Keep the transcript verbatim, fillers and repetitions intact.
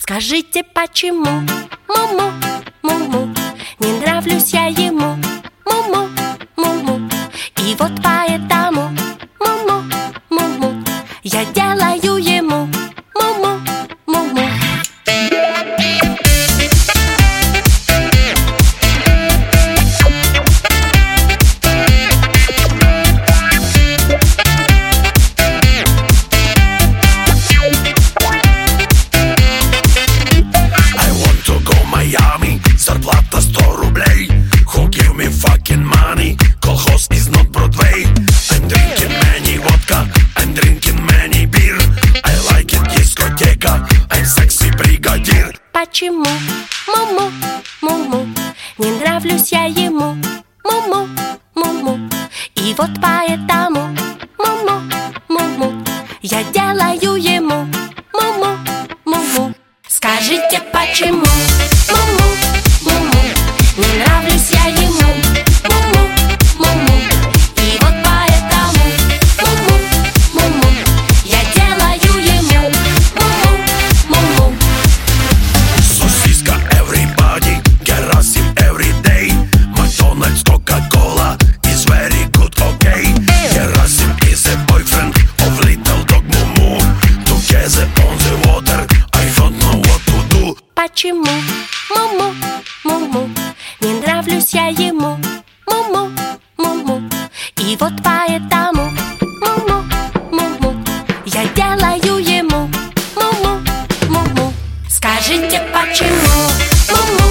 Скажите, почему му-му, му-му, не нравлюсь я ему, му-му, му-му. И вот поэтому му-му, му-му, я делаю ему му-му, му-му. Зарплата сто рублей. Who give me fucking money? Колхоз is not Broadway. I'm drinking many vodka, I'm drinking many beer. I like it, дискотека, I'm sexy бригадир. Почему му-му, му-му, не нравлюсь я ему, му-му, му-му. И вот поэтому му-му, му-му, я делаю ему му-му, му-му. Скажите, почему му-му, му-му, не нравлюсь я ему, му-му, му-му. И вот поэтому му-му, му-му, я делаю ему му-му, му-му. Сосиска everybody, Герасим every day. Макдональдс, Кока-Кола is very good, okay. Герасим is a boyfriend of little dog Mumu. Together on the water, I don't know what to do. Почему му-му, му-му, не нравлюсь я ему, му-му, му-му. И вот поэтому му-му, му-му, я делаю ему му-му, му-му. Скажите, почему му-му.